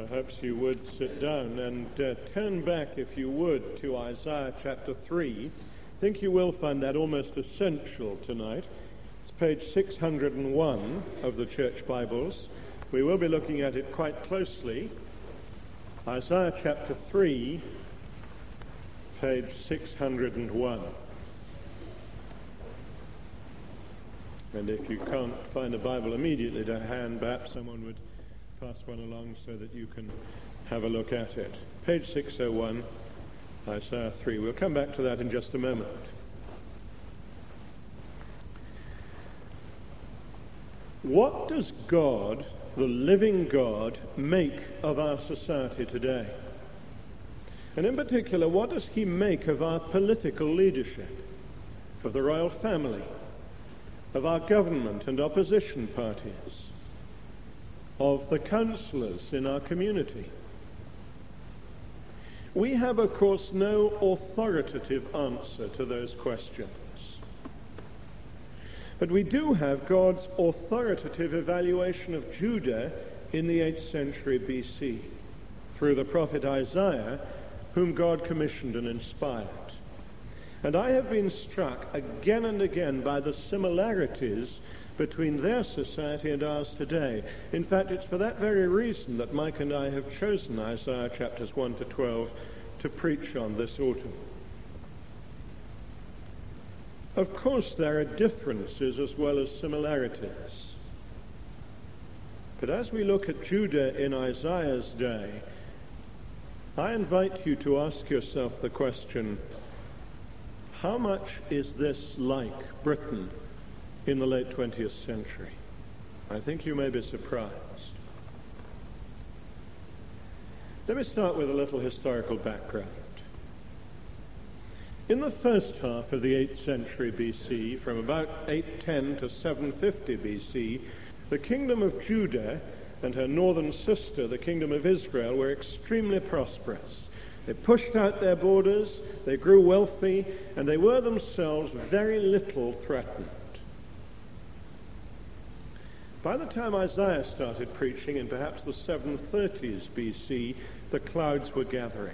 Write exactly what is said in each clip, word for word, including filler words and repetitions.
Perhaps you would sit down and uh, turn back, if you would, to Isaiah chapter three. I think you will find that almost essential tonight. It's page six hundred one of the Church Bibles. We will be looking at it quite closely. Isaiah chapter three, page six hundred one. And if you can't find a Bible immediately to hand, perhaps someone would pass one along so that you can have a look at it. Page six oh one, Isaiah three. We'll come back to that in just a moment. What does God, the living God, make of our society today? And in particular, what does he make of our political leadership, of the royal family, of our government and opposition parties, of the councillors in our community? We have, of course, no authoritative answer to those questions. But we do have God's authoritative evaluation of Judah in the eighth century B C through the prophet Isaiah, whom God commissioned and inspired. And I have been struck again and again by the similarities between their society and ours today. In fact, it's for that very reason that Mike and I have chosen Isaiah chapters one to twelve to preach on this autumn. Of course, there are differences as well as similarities. But as we look at Judah in Isaiah's day, I invite you to ask yourself the question, how much is this like Britain in the late twentieth century? I think you may be surprised. Let me start with a little historical background. In the first half of the eighth century B C, from about eight ten to seven fifty B C, the kingdom of Judah and her northern sister, the kingdom of Israel, were extremely prosperous. They pushed out their borders, they grew wealthy, and they were themselves very little threatened. By the time Isaiah started preaching in perhaps the seven thirties B C, the clouds were gathering.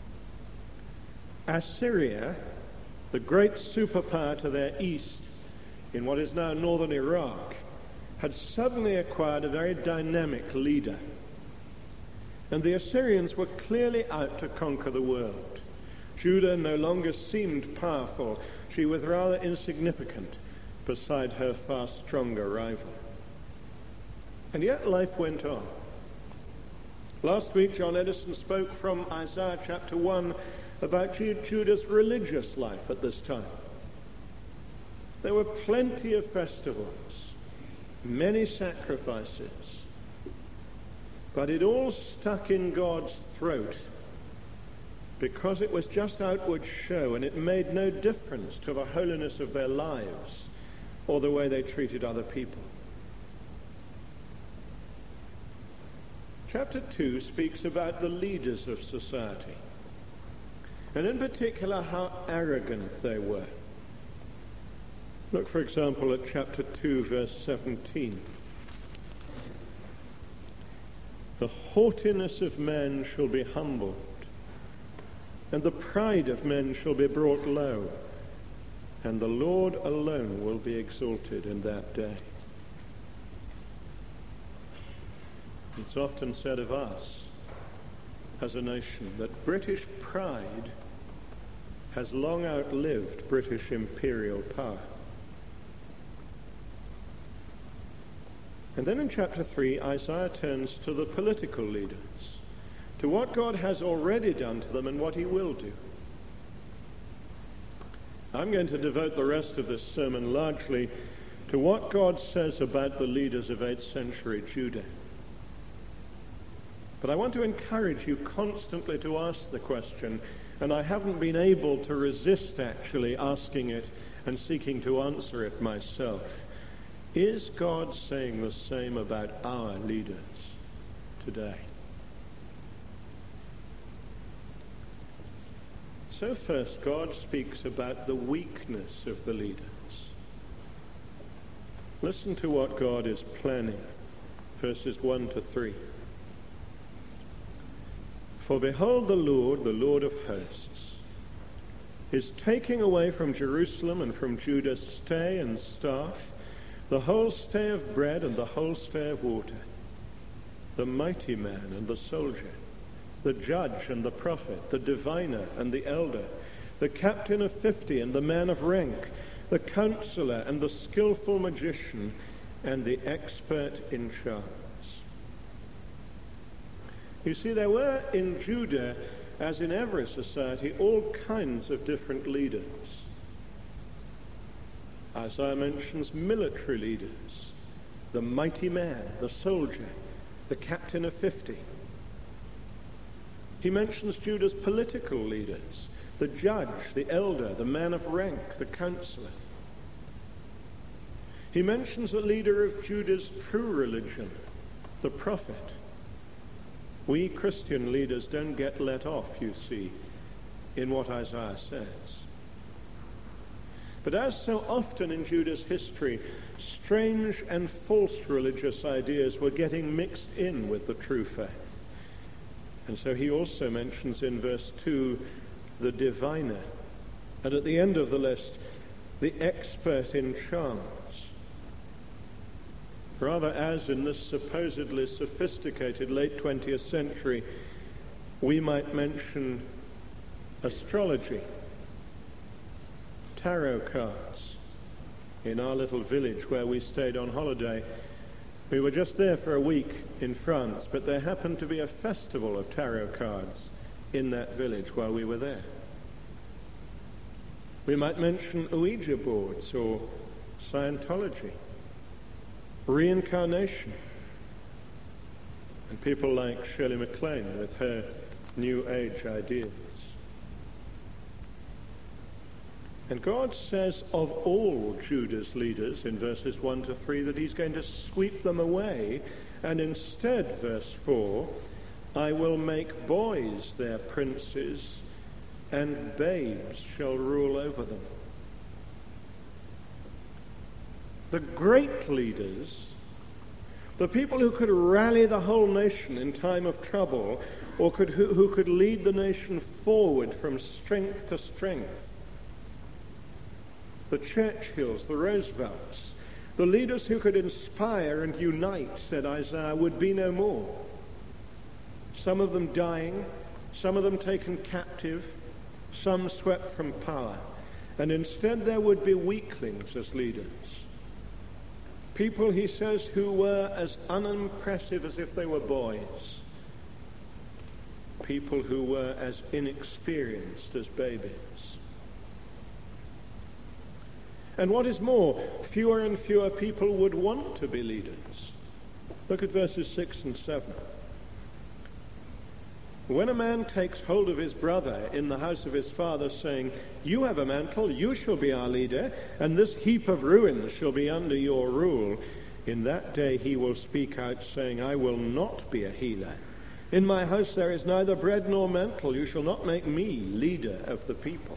Assyria, the great superpower to their east in what is now northern Iraq, had suddenly acquired a very dynamic leader. And the Assyrians were clearly out to conquer the world. Judah no longer seemed powerful. She was rather insignificant beside her far stronger rival. And yet life went on. Last week, John Edison spoke from Isaiah chapter one about Judah's religious life at this time. There were plenty of festivals, many sacrifices, but it all stuck in God's throat because it was just outward show, and it made no difference to the holiness of their lives or the way they treated other people. Chapter two speaks about the leaders of society, and in particular how arrogant they were. Look, for example, at chapter two, verse seventeen. The haughtiness of men shall be humbled, and the pride of men shall be brought low, and the Lord alone will be exalted in that day. It's often said of us as a nation that British pride has long outlived British imperial power. And then in chapter three, Isaiah turns to the political leaders, to what God has already done to them and what he will do. I'm going to devote the rest of this sermon largely to what God says about the leaders of eighth century Judah. But I want to encourage you constantly to ask the question, and I haven't been able to resist actually asking it and seeking to answer it myself. Is God saying the same about our leaders today? So first, God speaks about the weakness of the leaders. Listen to what God is planning, verses one to three. For behold, the Lord, the Lord of hosts, is taking away from Jerusalem and from Judah stay and staff, the whole stay of bread and the whole stay of water, the mighty man and the soldier, the judge and the prophet, the diviner and the elder, the captain of fifty and the man of rank, the counselor and the skillful magician and the expert in charms. You see, there were in Judah, as in every society, all kinds of different leaders. Isaiah mentions military leaders, the mighty man, the soldier, the captain of fifty. He mentions Judah's political leaders, the judge, the elder, the man of rank, the counselor. He mentions the leader of Judah's true religion, the prophet. We Christian leaders don't get let off, you see, in what Isaiah says. But as so often in Judah's history, strange and false religious ideas were getting mixed in with the true faith. And so he also mentions in verse two the diviner, and at the end of the list, the expert in charms. Rather, as in this supposedly sophisticated late twentieth century, we might mention astrology, tarot cards. In our little village where we stayed on holiday, we were just there for a week in France, but there happened to be a festival of tarot cards in that village while we were there. We might mention Ouija boards or Scientology, reincarnation, and people like Shirley MacLaine with her New Age ideas. And God says of all Judah's leaders in verses one to three that he's going to sweep them away, and instead, verse four, I will make boys their princes, and babes shall rule over them. The great leaders, the people who could rally the whole nation in time of trouble, or could, who, who could lead the nation forward from strength to strength, the Churchills, the Roosevelts, the leaders who could inspire and unite, said Isaiah, would be no more. Some of them dying, some of them taken captive, some swept from power. And instead there would be weaklings as leaders. People, he says, who were as unimpressive as if they were boys. People who were as inexperienced as babies. And what is more, fewer and fewer people would want to be leaders. Look at verses six and seven. When a man takes hold of his brother in the house of his father, saying, you have a mantle, you shall be our leader, and this heap of ruins shall be under your rule, in that day he will speak out, saying, I will not be a healer. In my house there is neither bread nor mantle. You shall not make me leader of the people.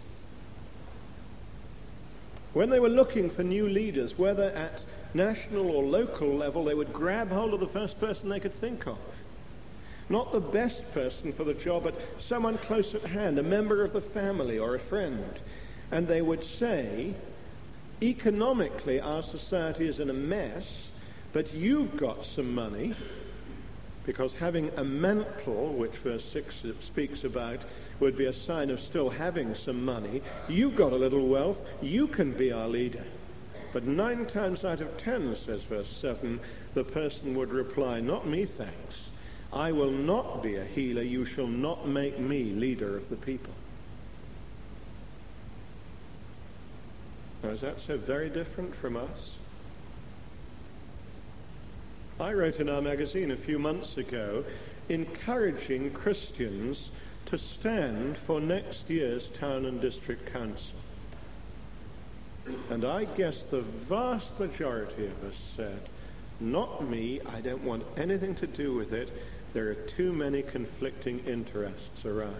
When they were looking for new leaders, whether at national or local level, they would grab hold of the first person they could think of. Not the best person for the job, but someone close at hand, a member of the family or a friend. And they would say, economically our society is in a mess, but you've got some money, because having a mantle, which verse six speaks about, would be a sign of still having some money. You've got a little wealth, you can be our leader. But nine times out of ten, says verse seven, the person would reply, not me, thanks. I will not be a healer. You shall not make me leader of the people. Now, is that so very different from us? I wrote in our magazine a few months ago encouraging Christians to stand for next year's town and district council. And I guess the vast majority of us said, not me, I don't want anything to do with it. There are too many conflicting interests around.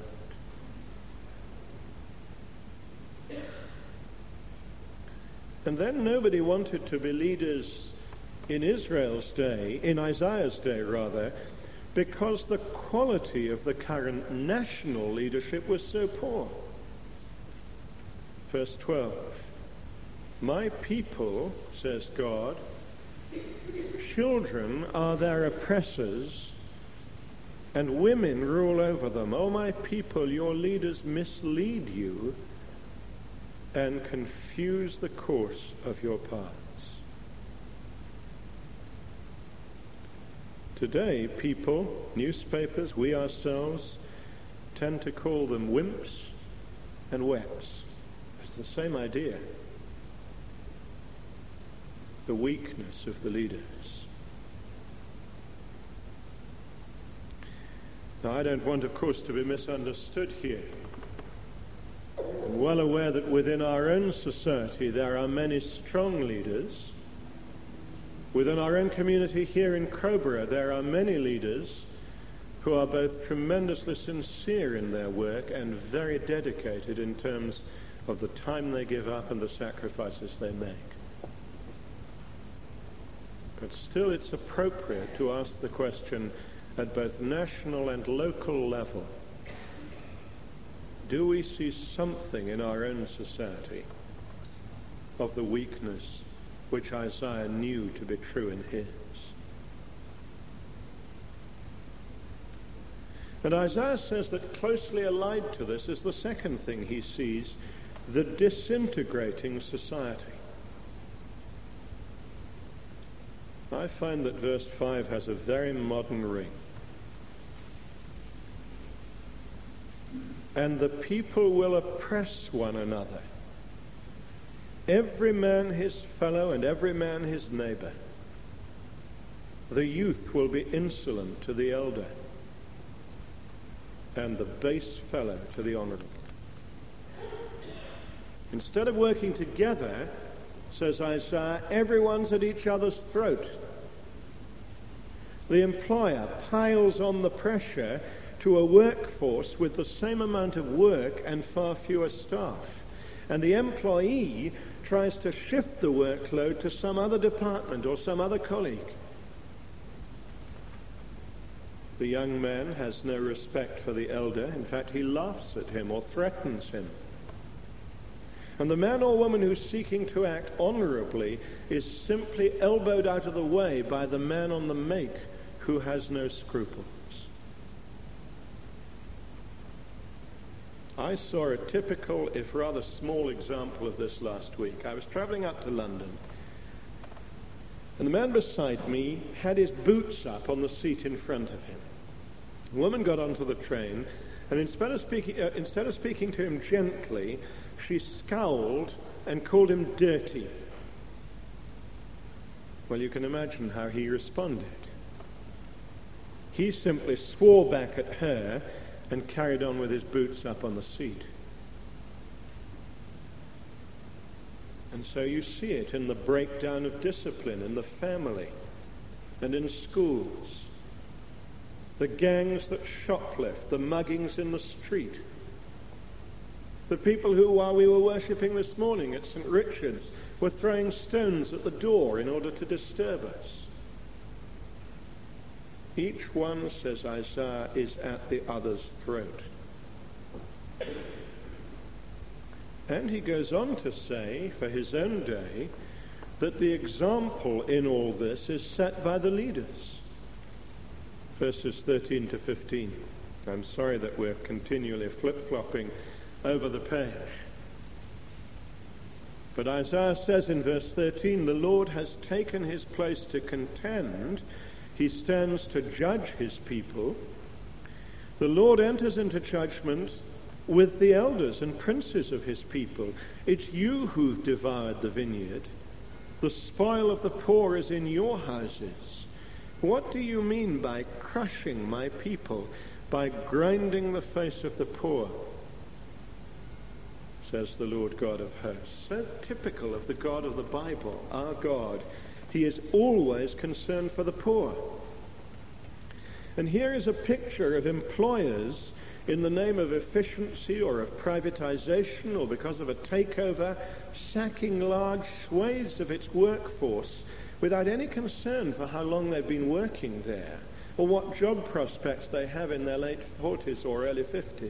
And then nobody wanted to be leaders in Israel's day, in Isaiah's day rather, because the quality of the current national leadership was so poor. Verse twelve, my people, says God, children are their oppressors, and women rule over them. O my people, your leaders mislead you and confuse the course of your paths. Today, people, newspapers, we ourselves, tend to call them wimps and weps. It's the same idea. The weakness of the leaders. Now, I don't want, of course, to be misunderstood here. I'm well aware that within our own society there are many strong leaders. Within our own community here in Crowborough there are many leaders who are both tremendously sincere in their work and very dedicated in terms of the time they give up and the sacrifices they make. But still it's appropriate to ask the question at both national and local level, do we see something in our own society of the weakness which Isaiah knew to be true in his? And Isaiah says that closely allied to this is the second thing he sees, the disintegrating society. I find that verse five has a very modern ring. And the people will oppress one another, every man his fellow and every man his neighbor. The youth will be insolent to the elder, and the base fellow to the honorable. Instead of working together, says Isaiah, everyone's at each other's throat. The employer piles on the pressure to a workforce with the same amount of work and far fewer staff. And the employee tries to shift the workload to some other department or some other colleague. The young man has no respect for the elder. In fact, he laughs at him or threatens him. And the man or woman who's seeking to act honorably is simply elbowed out of the way by the man on the make who has no scruples. I saw a typical, if rather small, example of this last week. I was travelling up to London, and the man beside me had his boots up on the seat in front of him. The woman got onto the train, and instead of speaking, uh, instead of speaking to him gently, she scowled and called him dirty. Well, you can imagine how he responded. He simply swore back at her and carried on with his boots up on the seat. And so you see it in the breakdown of discipline in the family and in schools. The gangs that shoplift, the muggings in the street. The people who, while we were worshipping this morning at Saint Richard's, were throwing stones at the door in order to disturb us. Each one, says Isaiah, is at the other's throat. And he goes on to say, for his own day, that the example in all this is set by the leaders. Verses thirteen to fifteen. I'm sorry that we're continually flip-flopping over the page. But Isaiah says in verse thirteen, the Lord has taken his place to contend. He stands to judge his people. The Lord enters into judgment with the elders and princes of his people. It's you who've devoured the vineyard. The spoil of the poor is in your houses. What do you mean by crushing my people, by grinding the face of the poor? Says the Lord God of hosts. So typical of the God of the Bible, our God. He is always concerned for the poor. And here is a picture of employers in the name of efficiency or of privatization or because of a takeover, sacking large swathes of its workforce without any concern for how long they've been working there or what job prospects they have in their late forties or early fifties.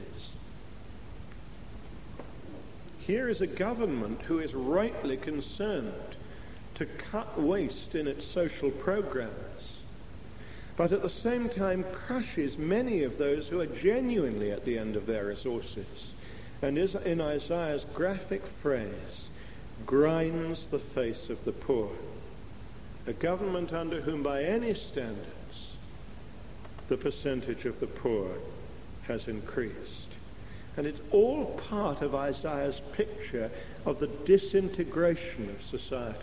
Here is a government who is rightly concerned to cut waste in its social programs, but at the same time crushes many of those who are genuinely at the end of their resources, and is, in Isaiah's graphic phrase, grinds the face of the poor. A government under whom, by any standards, the percentage of the poor has increased. And it's all part of Isaiah's picture of the disintegration of society.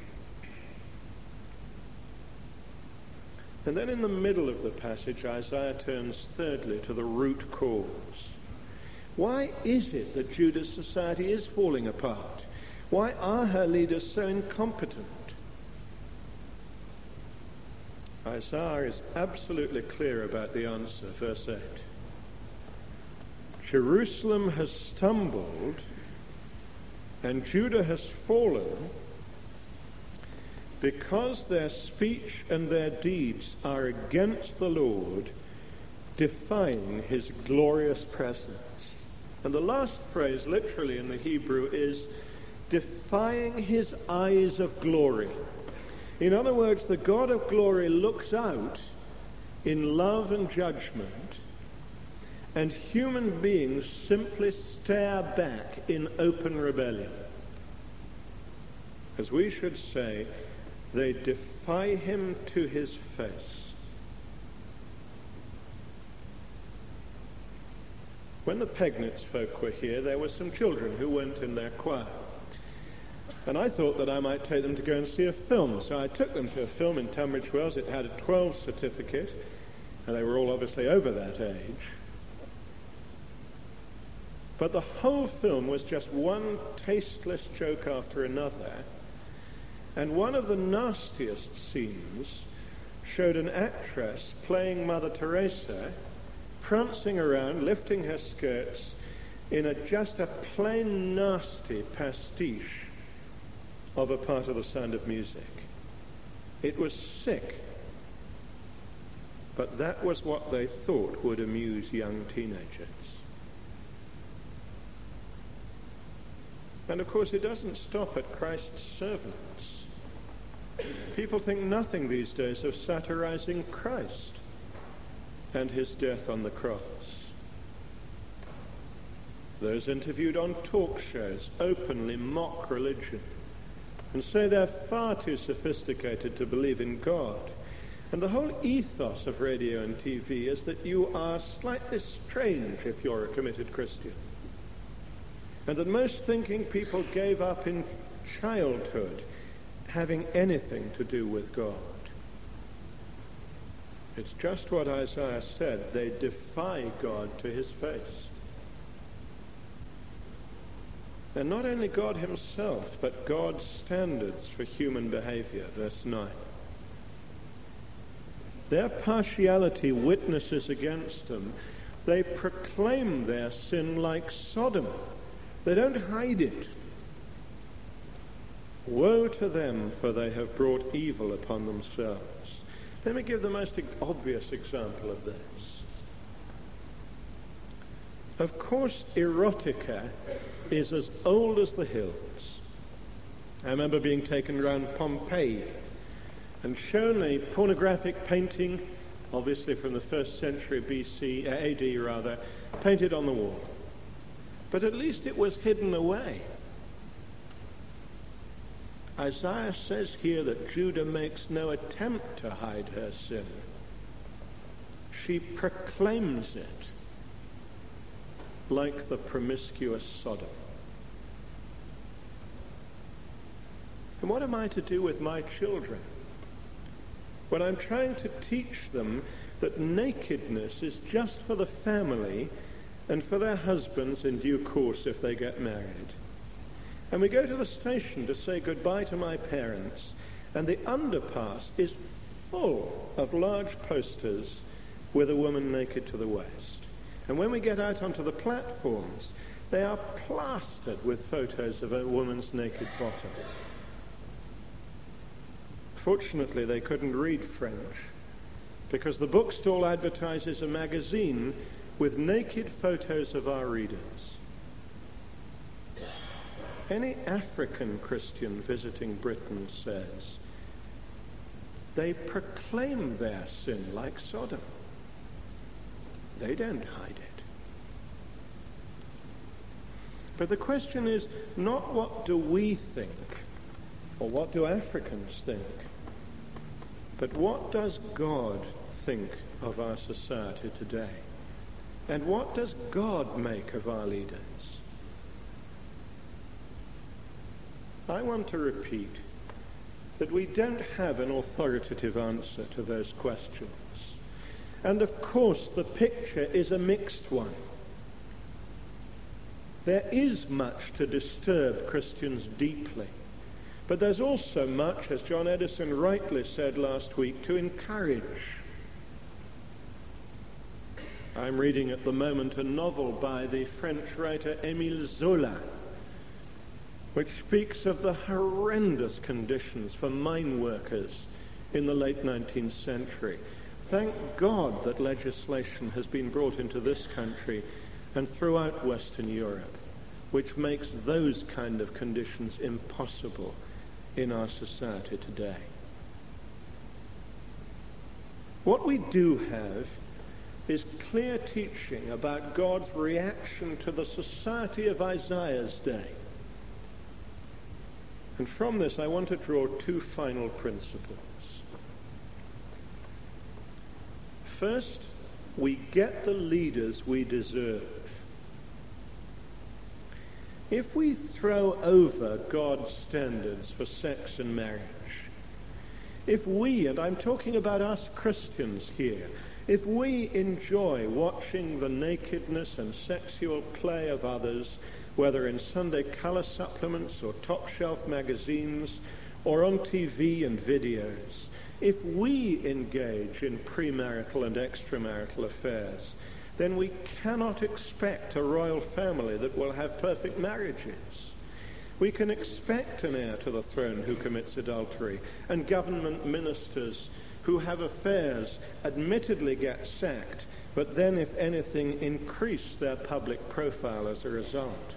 And then in the middle of the passage, Isaiah turns thirdly to the root cause. Why is it that Judah's society is falling apart? Why are her leaders so incompetent? Isaiah is absolutely clear about the answer, verse eight. Jerusalem has stumbled and Judah has fallen because their speech and their deeds are against the Lord, defying his glorious presence. And the last phrase, literally in the Hebrew, is defying his eyes of glory. In other words, the God of glory looks out in love and judgment, and human beings simply stare back in open rebellion. As we should say, they defy him to his face. When the Pegnitz folk were here, there were some children who weren't in their choir. And I thought that I might take them to go and see a film. So I took them to a film in Tunbridge Wells. It had a twelve certificate, and they were all obviously over that age. But the whole film was just one tasteless joke after another. And one of the nastiest scenes showed an actress playing Mother Teresa, prancing around, lifting her skirts in a just a plain nasty pastiche of a part of The Sound of Music. It was sick, but that was what they thought would amuse young teenagers. And of course it doesn't stop at Christ's servants. People think nothing these days of satirizing Christ and his death on the cross. Those interviewed on talk shows openly mock religion and say they're far too sophisticated to believe in God. And the whole ethos of radio and T V is that you are slightly strange if you're a committed Christian. And that most thinking people gave up in childhood having anything to do with God. It's just what Isaiah said. They defy God to his face. And not only God himself, but God's standards for human behavior, verse nine. Their partiality witnesses against them. They proclaim their sin like Sodom. They don't hide it. Woe to them, for they have brought evil upon themselves. Let me give the most obvious example of this. Of course, erotica is as old as the hills. I remember being taken around Pompeii and shown a pornographic painting, obviously from the first century B C, uh, A D rather, painted on the wall. But at least it was hidden away. Isaiah says here that Judah makes no attempt to hide her sin. She proclaims it like the promiscuous Sodom. And what am I to do with my children when I'm trying to teach them that nakedness is just for the family and for their husbands in due course if they get married? And we go to the station to say goodbye to my parents, and the underpass is full of large posters with a woman naked to the waist. And when we get out onto the platforms, they are plastered with photos of a woman's naked bottom. Fortunately, they couldn't read French, because the bookstall advertises a magazine with naked photos of our readers. Any African Christian visiting Britain says they proclaim their sin like Sodom. They don't hide it. But the question is not what do we think or what do Africans think, but what does God think of our society today? And what does God make of our leaders? I want to repeat that we don't have an authoritative answer to those questions. And of course the picture is a mixed one. There is much to disturb Christians deeply, but there's also much, as John Edison rightly said last week, to encourage. I'm reading at the moment a novel by the French writer Émile Zola, which speaks of the horrendous conditions for mine workers in the late nineteenth century. Thank God that legislation has been brought into this country and throughout Western Europe, which makes those kind of conditions impossible in our society today. What we do have is clear teaching about God's reaction to the society of Isaiah's day. And from this I want to draw two final principles. First, we get the leaders we deserve. If we throw over God's standards for sex and marriage, if we, and I'm talking about us Christians here, if we enjoy watching the nakedness and sexual play of others, whether in Sunday color supplements or top-shelf magazines or on T V and videos, if we engage in premarital and extramarital affairs, then we cannot expect a royal family that will have perfect marriages. We can expect an heir to the throne who commits adultery, and government ministers who have affairs admittedly get sacked, but then, if anything, increase their public profile as a result.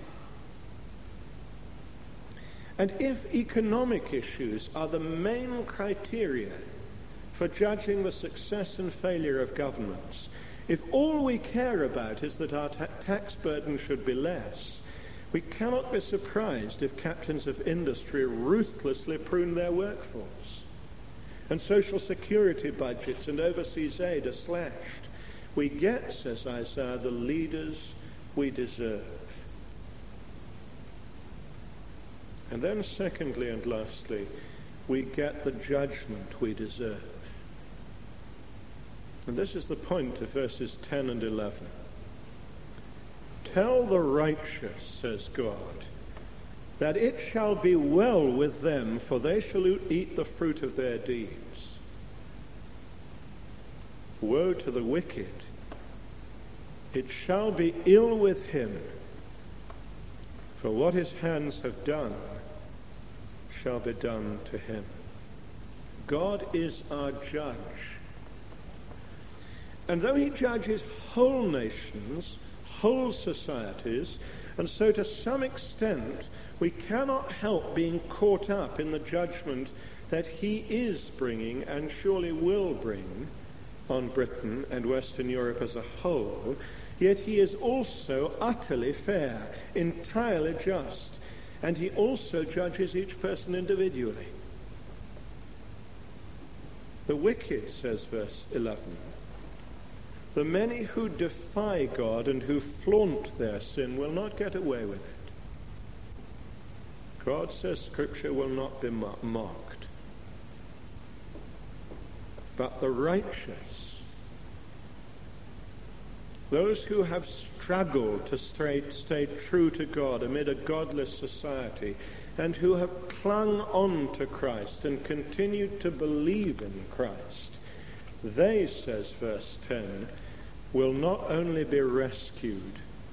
And if economic issues are the main criteria for judging the success and failure of governments, if all we care about is that our ta- tax burden should be less, we cannot be surprised if captains of industry ruthlessly prune their workforce, and social security budgets and overseas aid are slashed. We get, says Isaiah, the leaders we deserve. And then secondly and lastly, we get the judgment we deserve. And this is the point of verses ten and eleven. Tell the righteous, says God, that it shall be well with them, for they shall eat the fruit of their deeds. Woe to the wicked! It shall be ill with him, for what his hands have done shall be done to him. God is our judge. And though he judges whole nations, whole societies, and so to some extent we cannot help being caught up in the judgment that he is bringing and surely will bring on Britain and Western Europe as a whole, yet he is also utterly fair, entirely just, and he also judges each person individually. The wicked, says verse eleven, the many who defy God and who flaunt their sin will not get away with it. God says Scripture will not be mocked. But the righteous, those who have struggled to stay, stay true to God amid a godless society, and who have clung on to Christ and continued to believe in Christ, they, says verse ten, will not only be rescued,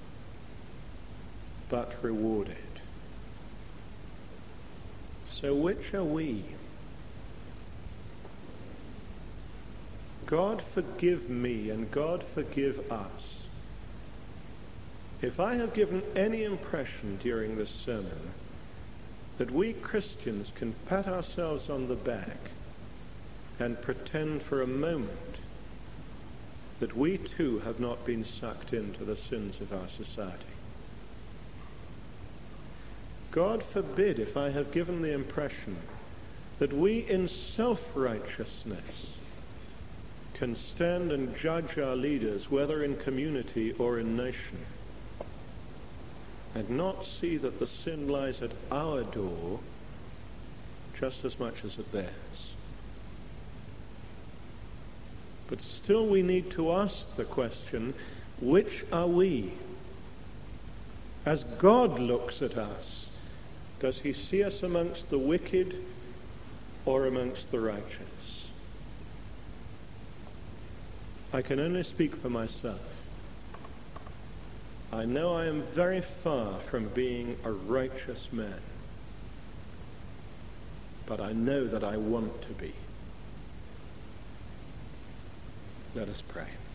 but rewarded. So which are we? God forgive me and God forgive us if I have given any impression during this sermon that we Christians can pat ourselves on the back and pretend for a moment that we too have not been sucked into the sins of our society. God forbid if I have given the impression that we in self-righteousness can stand and judge our leaders, whether in community or in nation, and not see that the sin lies at our door just as much as at theirs. But still we need to ask the question, which are we? As God looks at us, does he see us amongst the wicked or amongst the righteous? I can only speak for myself. I know I am very far from being a righteous man, but I know that I want to be. Let us pray.